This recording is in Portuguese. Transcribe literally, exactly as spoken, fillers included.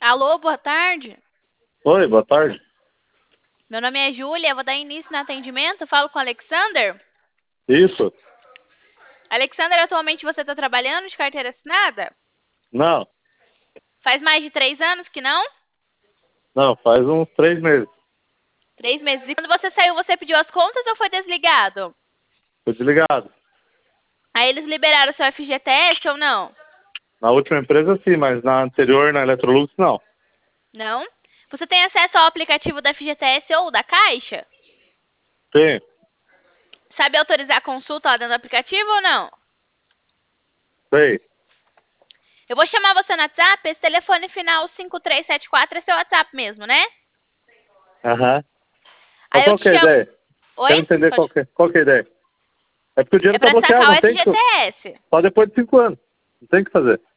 Alô, boa tarde. Oi, boa tarde. Meu nome é Júlia, vou dar início no atendimento. Falo com o Alexander. Isso? Alexander, atualmente você está trabalhando de carteira assinada? Não, Faz mais de três anos que não? não, faz uns três meses. Três meses. E quando você saiu, você pediu as contas ou foi desligado? Tô desligado. Aí eles liberaram o seu F G T S ou não? Na última empresa sim, mas na anterior, na Electrolux, não. Não? Você tem acesso ao aplicativo da F G T S ou da Caixa? Tem, Sabe autorizar a consulta lá dentro do aplicativo ou não? sei. Eu vou chamar você no WhatsApp. Esse telefone final cinco três sete quatro é seu WhatsApp mesmo, né? Aham. Então Aí eu qual te que é a chamo. ideia? Oi? Quero entender Pode... qual que, é- qual que é a ideia. É porque o É dinheiro tá para bloqueado, sacar o não tem que... F G T S. Só depois de cinco anos. Não tem o que fazer.